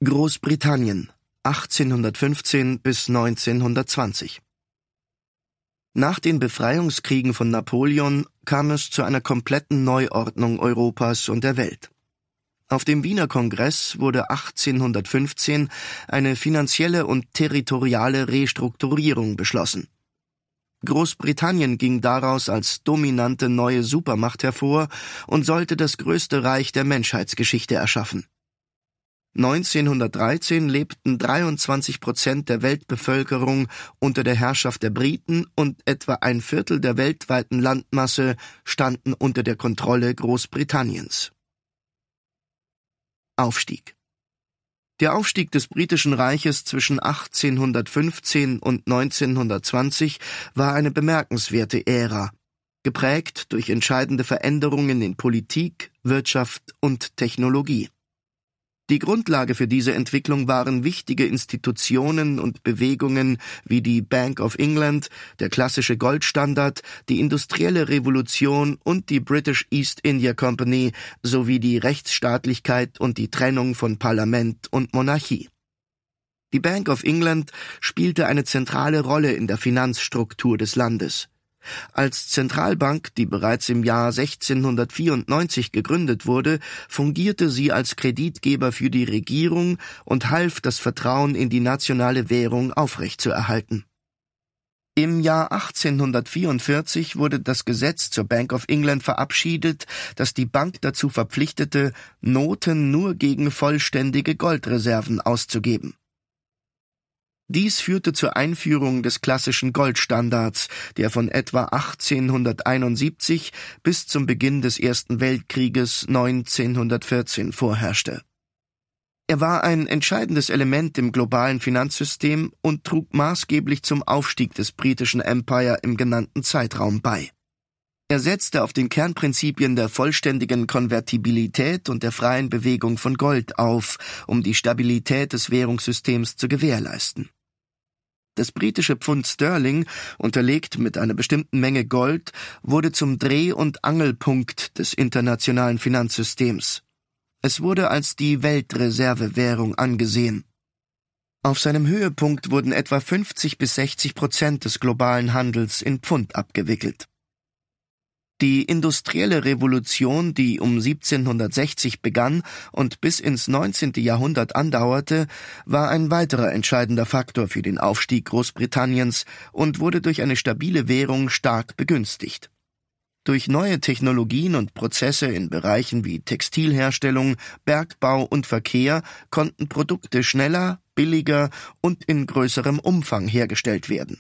Großbritannien 1815 bis 1920. Nach den Befreiungskriegen von Napoleon kam es zu einer kompletten Neuordnung Europas und der Welt. Auf dem Wiener Kongress wurde 1815 eine finanzielle und territoriale Restrukturierung beschlossen. Großbritannien ging daraus als dominante neue Supermacht hervor und sollte das größte Reich der Menschheitsgeschichte erschaffen. 1913 lebten 23% der Weltbevölkerung unter der Herrschaft der Briten und etwa ein Viertel der weltweiten Landmasse standen unter der Kontrolle Großbritanniens. Aufstieg. Der Aufstieg des Britischen Reiches zwischen 1815 und 1920 war eine bemerkenswerte Ära, geprägt durch entscheidende Veränderungen in Politik, Wirtschaft und Technologie. Die Grundlage für diese Entwicklung waren wichtige Institutionen und Bewegungen wie die Bank of England, der klassische Goldstandard, die industrielle Revolution und die British East India Company sowie die Rechtsstaatlichkeit und die Trennung von Parlament und Monarchie. Die Bank of England spielte eine zentrale Rolle in der Finanzstruktur des Landes. Als Zentralbank, die bereits im Jahr 1694 gegründet wurde, fungierte sie als Kreditgeber für die Regierung und half, das Vertrauen in die nationale Währung aufrechtzuerhalten. Im Jahr 1844 wurde das Gesetz zur Bank of England verabschiedet, das die Bank dazu verpflichtete, Noten nur gegen vollständige Goldreserven auszugeben. Dies führte zur Einführung des klassischen Goldstandards, der von etwa 1871 bis zum Beginn des Ersten Weltkrieges 1914 vorherrschte. Er war ein entscheidendes Element im globalen Finanzsystem und trug maßgeblich zum Aufstieg des britischen Empire im genannten Zeitraum bei. Er setzte auf den Kernprinzipien der vollständigen Konvertibilität und der freien Bewegung von Gold auf, um die Stabilität des Währungssystems zu gewährleisten. Das britische Pfund Sterling, unterlegt mit einer bestimmten Menge Gold, wurde zum Dreh- und Angelpunkt des internationalen Finanzsystems. Es wurde als die Weltreservewährung angesehen. Auf seinem Höhepunkt wurden etwa 50-60% des globalen Handels in Pfund abgewickelt. Die industrielle Revolution, die um 1760 begann und bis ins 19. Jahrhundert andauerte, war ein weiterer entscheidender Faktor für den Aufstieg Großbritanniens und wurde durch eine stabile Währung stark begünstigt. Durch neue Technologien und Prozesse in Bereichen wie Textilherstellung, Bergbau und Verkehr konnten Produkte schneller, billiger und in größerem Umfang hergestellt werden.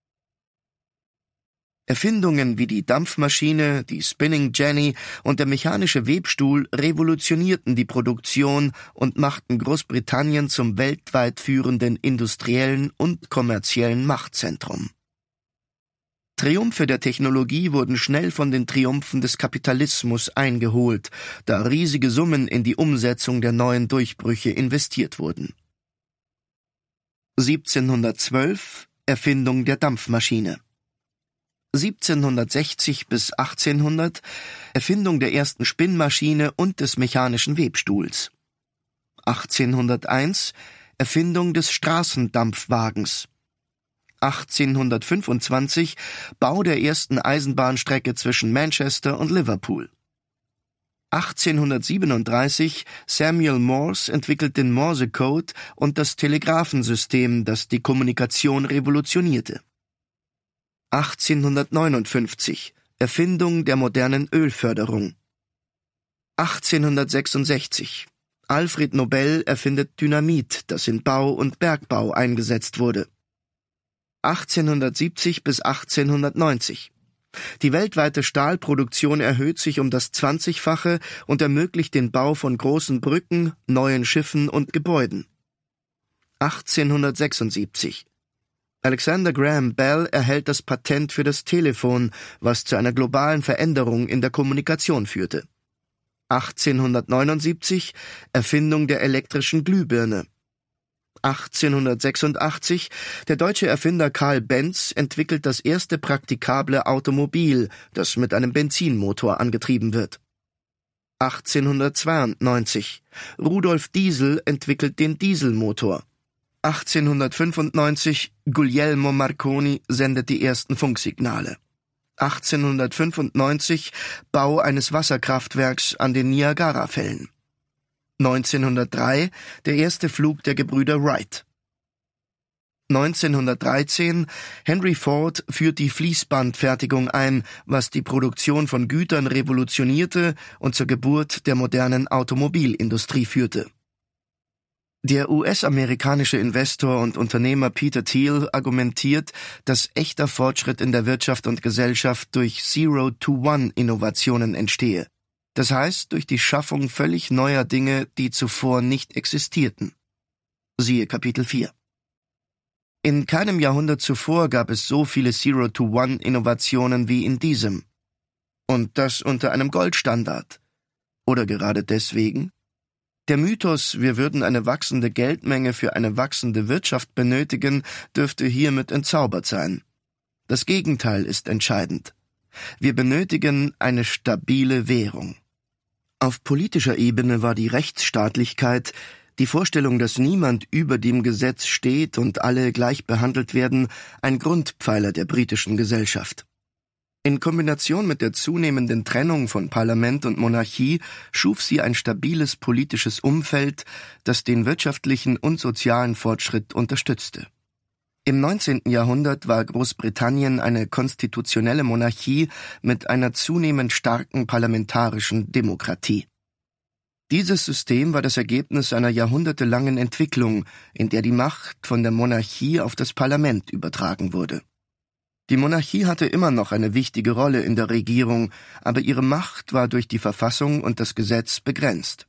Erfindungen wie die Dampfmaschine, die Spinning Jenny und der mechanische Webstuhl revolutionierten die Produktion und machten Großbritannien zum weltweit führenden industriellen und kommerziellen Machtzentrum. Triumphe der Technologie wurden schnell von den Triumphen des Kapitalismus eingeholt, da riesige Summen in die Umsetzung der neuen Durchbrüche investiert wurden. 1712 Erfindung der Dampfmaschine. 1760 bis 1800 Erfindung der ersten Spinnmaschine und des mechanischen Webstuhls. 1801 Erfindung des Straßendampfwagens. 1825 Bau der ersten Eisenbahnstrecke zwischen Manchester und Liverpool. 1837 Samuel Morse entwickelt den Morsecode und das Telegraphensystem, das die Kommunikation revolutionierte. 1859 Erfindung der modernen Ölförderung. 1866 Alfred Nobel erfindet Dynamit, das in Bau und Bergbau eingesetzt wurde. 1870 bis 1890 Die weltweite Stahlproduktion erhöht sich um das 20-fache und ermöglicht den Bau von großen Brücken, neuen Schiffen und Gebäuden. 1876 Alexander Graham Bell erhält das Patent für das Telefon, was zu einer globalen Veränderung in der Kommunikation führte. 1879 Erfindung der elektrischen Glühbirne. 1886 der deutsche Erfinder Karl Benz entwickelt das erste praktikable Automobil, das mit einem Benzinmotor angetrieben wird. 1892. Rudolf Diesel entwickelt den Dieselmotor. 1895. Guglielmo Marconi sendet die ersten Funksignale. 1895. Bau eines Wasserkraftwerks an den Niagarafällen. 1903. Der erste Flug der Gebrüder Wright. 1913. Henry Ford führt die Fließbandfertigung ein, was die Produktion von Gütern revolutionierte und zur Geburt der modernen Automobilindustrie führte. Der US-amerikanische Investor und Unternehmer Peter Thiel argumentiert, dass echter Fortschritt in der Wirtschaft und Gesellschaft durch Zero-to-One-Innovationen entstehe. Das heißt, durch die Schaffung völlig neuer Dinge, die zuvor nicht existierten. Siehe Kapitel 4. In keinem Jahrhundert zuvor gab es so viele Zero-to-One-Innovationen wie in diesem. Und das unter einem Goldstandard. Oder gerade deswegen? Der Mythos, wir würden eine wachsende Geldmenge für eine wachsende Wirtschaft benötigen, dürfte hiermit entzaubert sein. Das Gegenteil ist entscheidend. Wir benötigen eine stabile Währung. Auf politischer Ebene war die Rechtsstaatlichkeit, die Vorstellung, dass niemand über dem Gesetz steht und alle gleich behandelt werden, ein Grundpfeiler der britischen Gesellschaft. In Kombination mit der zunehmenden Trennung von Parlament und Monarchie schuf sie ein stabiles politisches Umfeld, das den wirtschaftlichen und sozialen Fortschritt unterstützte. Im 19. Jahrhundert war Großbritannien eine konstitutionelle Monarchie mit einer zunehmend starken parlamentarischen Demokratie. Dieses System war das Ergebnis einer jahrhundertelangen Entwicklung, in der die Macht von der Monarchie auf das Parlament übertragen wurde. Die Monarchie hatte immer noch eine wichtige Rolle in der Regierung, aber ihre Macht war durch die Verfassung und das Gesetz begrenzt.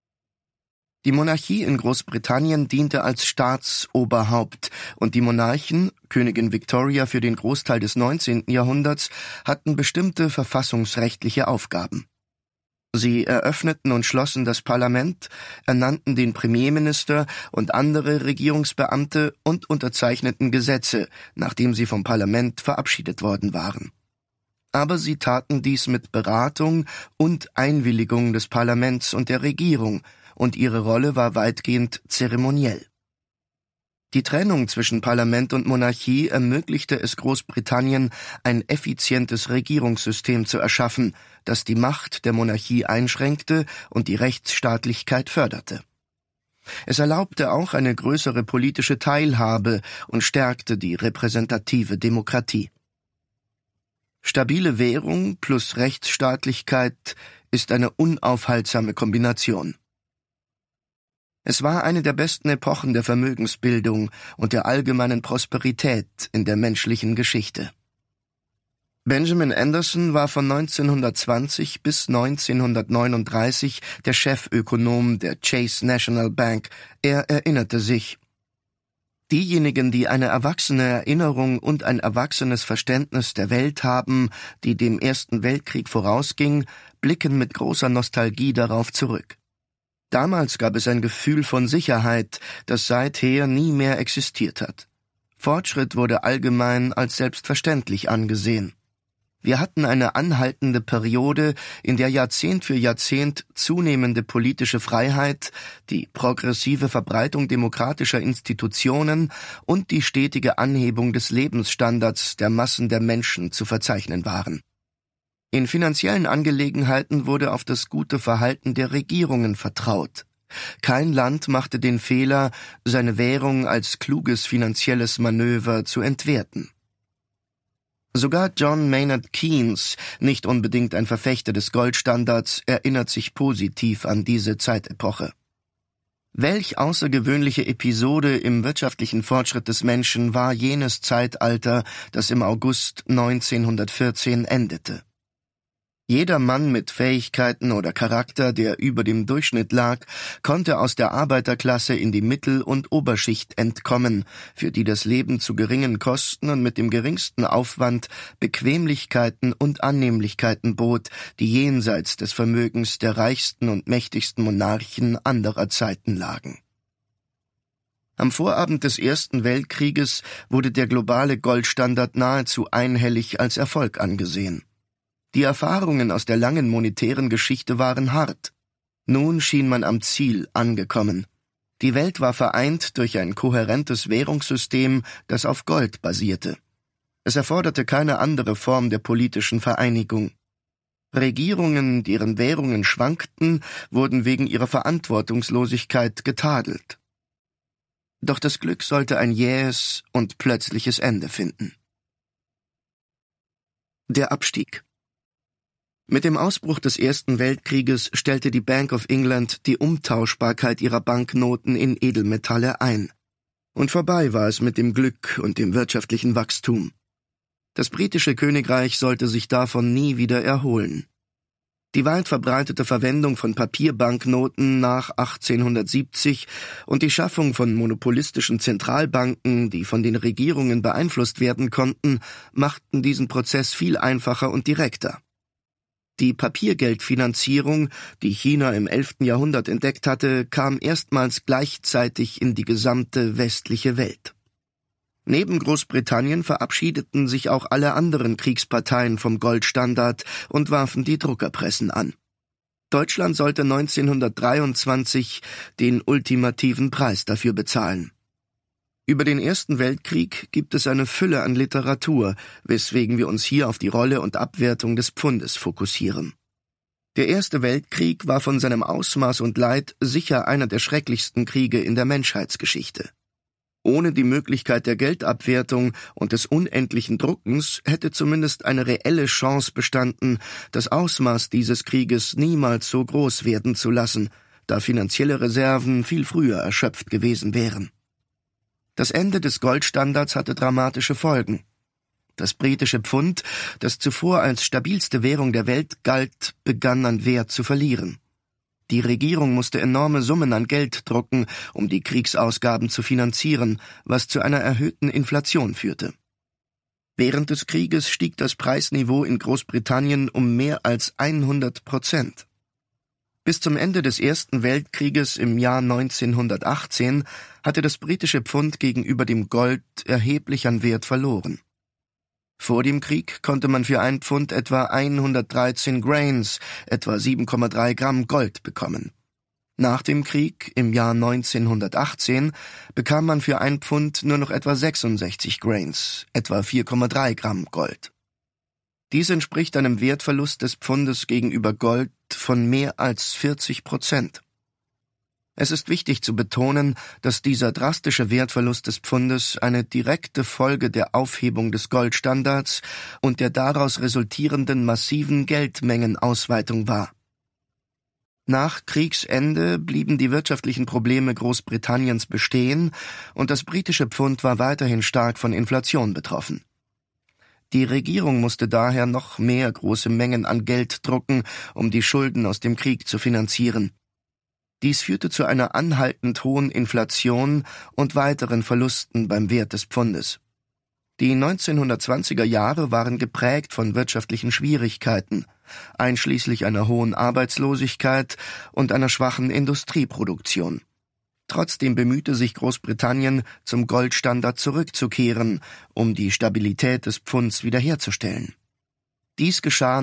Die Monarchie in Großbritannien diente als Staatsoberhaupt und die Monarchen, Königin Victoria für den Großteil des 19. Jahrhunderts, hatten bestimmte verfassungsrechtliche Aufgaben. Sie eröffneten und schlossen das Parlament, ernannten den Premierminister und andere Regierungsbeamte und unterzeichneten Gesetze, nachdem sie vom Parlament verabschiedet worden waren. Aber sie taten dies mit Beratung und Einwilligung des Parlaments und der Regierung, und ihre Rolle war weitgehend zeremoniell. Die Trennung zwischen Parlament und Monarchie ermöglichte es Großbritannien, ein effizientes Regierungssystem zu erschaffen, das die Macht der Monarchie einschränkte und die Rechtsstaatlichkeit förderte. Es erlaubte auch eine größere politische Teilhabe und stärkte die repräsentative Demokratie. Stabile Währung plus Rechtsstaatlichkeit ist eine unaufhaltsame Kombination. Es war eine der besten Epochen der Vermögensbildung und der allgemeinen Prosperität in der menschlichen Geschichte. Benjamin Anderson war von 1920 bis 1939 der Chefökonom der Chase National Bank. Er erinnerte sich: Diejenigen, die eine erwachsene Erinnerung und ein erwachsenes Verständnis der Welt haben, die dem Ersten Weltkrieg vorausging, blicken mit großer Nostalgie darauf zurück. Damals gab es ein Gefühl von Sicherheit, das seither nie mehr existiert hat. Fortschritt wurde allgemein als selbstverständlich angesehen. Wir hatten eine anhaltende Periode, in der Jahrzehnt für Jahrzehnt zunehmende politische Freiheit, die progressive Verbreitung demokratischer Institutionen und die stetige Anhebung des Lebensstandards der Massen der Menschen zu verzeichnen waren. In finanziellen Angelegenheiten wurde auf das gute Verhalten der Regierungen vertraut. Kein Land machte den Fehler, seine Währung als kluges finanzielles Manöver zu entwerten. Sogar John Maynard Keynes, nicht unbedingt ein Verfechter des Goldstandards, erinnert sich positiv an diese Zeitepoche. Welch außergewöhnliche Episode im wirtschaftlichen Fortschritt des Menschen war jenes Zeitalter, das im August 1914 endete. Jeder Mann mit Fähigkeiten oder Charakter, der über dem Durchschnitt lag, konnte aus der Arbeiterklasse in die Mittel- und Oberschicht entkommen, für die das Leben zu geringen Kosten und mit dem geringsten Aufwand Bequemlichkeiten und Annehmlichkeiten bot, die jenseits des Vermögens der reichsten und mächtigsten Monarchen anderer Zeiten lagen. Am Vorabend des Ersten Weltkrieges wurde der globale Goldstandard nahezu einhellig als Erfolg angesehen. Die Erfahrungen aus der langen monetären Geschichte waren hart. Nun schien man am Ziel angekommen. Die Welt war vereint durch ein kohärentes Währungssystem, das auf Gold basierte. Es erforderte keine andere Form der politischen Vereinigung. Regierungen, deren Währungen schwankten, wurden wegen ihrer Verantwortungslosigkeit getadelt. Doch das Glück sollte ein jähes und plötzliches Ende finden. Der Abstieg. Mit dem Ausbruch des Ersten Weltkrieges stellte die Bank of England die Umtauschbarkeit ihrer Banknoten in Edelmetalle ein. Und vorbei war es mit dem Glück und dem wirtschaftlichen Wachstum. Das britische Königreich sollte sich davon nie wieder erholen. Die weit verbreitete Verwendung von Papierbanknoten nach 1870 und die Schaffung von monopolistischen Zentralbanken, die von den Regierungen beeinflusst werden konnten, machten diesen Prozess viel einfacher und direkter. Die Papiergeldfinanzierung, die China im 11. Jahrhundert entdeckt hatte, kam erstmals gleichzeitig in die gesamte westliche Welt. Neben Großbritannien verabschiedeten sich auch alle anderen Kriegsparteien vom Goldstandard und warfen die Druckerpressen an. Deutschland sollte 1923 den ultimativen Preis dafür bezahlen. Über den Ersten Weltkrieg gibt es eine Fülle an Literatur, weswegen wir uns hier auf die Rolle und Abwertung des Pfundes fokussieren. Der Erste Weltkrieg war von seinem Ausmaß und Leid sicher einer der schrecklichsten Kriege in der Menschheitsgeschichte. Ohne die Möglichkeit der Geldabwertung und des unendlichen Druckens hätte zumindest eine reelle Chance bestanden, das Ausmaß dieses Krieges niemals so groß werden zu lassen, da finanzielle Reserven viel früher erschöpft gewesen wären. Das Ende des Goldstandards hatte dramatische Folgen. Das britische Pfund, das zuvor als stabilste Währung der Welt galt, begann an Wert zu verlieren. Die Regierung musste enorme Summen an Geld drucken, um die Kriegsausgaben zu finanzieren, was zu einer erhöhten Inflation führte. Während des Krieges stieg das Preisniveau in Großbritannien um mehr als 100%. Bis zum Ende des Ersten Weltkrieges im Jahr 1918 hatte das britische Pfund gegenüber dem Gold erheblich an Wert verloren. Vor dem Krieg konnte man für ein Pfund etwa 113 Grains, etwa 7,3 Gramm Gold bekommen. Nach dem Krieg, im Jahr 1918, bekam man für ein Pfund nur noch etwa 66 Grains, etwa 4,3 Gramm Gold. Dies entspricht einem Wertverlust des Pfundes gegenüber Gold von mehr als 40%. Es ist wichtig zu betonen, dass dieser drastische Wertverlust des Pfundes eine direkte Folge der Aufhebung des Goldstandards und der daraus resultierenden massiven Geldmengenausweitung war. Nach Kriegsende blieben die wirtschaftlichen Probleme Großbritanniens bestehen und das britische Pfund war weiterhin stark von Inflation betroffen. Die Regierung musste daher noch mehr große Mengen an Geld drucken, um die Schulden aus dem Krieg zu finanzieren. Dies führte zu einer anhaltend hohen Inflation und weiteren Verlusten beim Wert des Pfundes. Die 1920er Jahre waren geprägt von wirtschaftlichen Schwierigkeiten, einschließlich einer hohen Arbeitslosigkeit und einer schwachen Industrieproduktion. Trotzdem bemühte sich Großbritannien, zum Goldstandard zurückzukehren, um die Stabilität des Pfunds wiederherzustellen. Dies geschah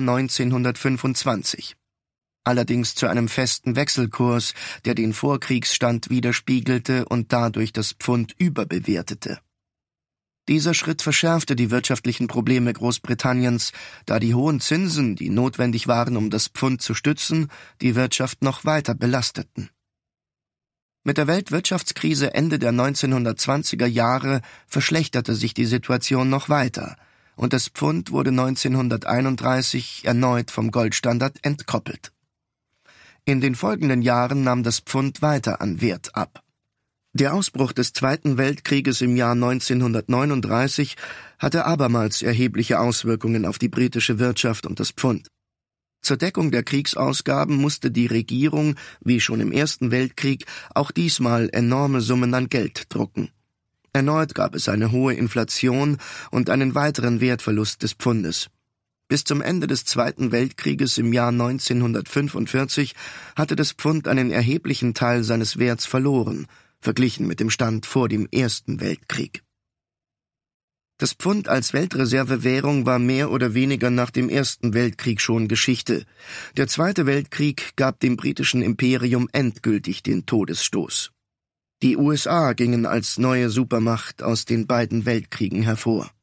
1925. Allerdings zu einem festen Wechselkurs, der den Vorkriegsstand widerspiegelte und dadurch das Pfund überbewertete. Dieser Schritt verschärfte die wirtschaftlichen Probleme Großbritanniens, da die hohen Zinsen, die notwendig waren, um das Pfund zu stützen, die Wirtschaft noch weiter belasteten. Mit der Weltwirtschaftskrise Ende der 1920er Jahre verschlechterte sich die Situation noch weiter und das Pfund wurde 1931 erneut vom Goldstandard entkoppelt. In den folgenden Jahren nahm das Pfund weiter an Wert ab. Der Ausbruch des Zweiten Weltkrieges im Jahr 1939 hatte abermals erhebliche Auswirkungen auf die britische Wirtschaft und das Pfund. Zur Deckung der Kriegsausgaben musste die Regierung, wie schon im Ersten Weltkrieg, auch diesmal enorme Summen an Geld drucken. Erneut gab es eine hohe Inflation und einen weiteren Wertverlust des Pfundes. Bis zum Ende des Zweiten Weltkrieges im Jahr 1945 hatte das Pfund einen erheblichen Teil seines Werts verloren, verglichen mit dem Stand vor dem Ersten Weltkrieg. Das Pfund als Weltreservewährung war mehr oder weniger nach dem Ersten Weltkrieg schon Geschichte. Der Zweite Weltkrieg gab dem britischen Imperium endgültig den Todesstoß. Die USA gingen als neue Supermacht aus den beiden Weltkriegen hervor.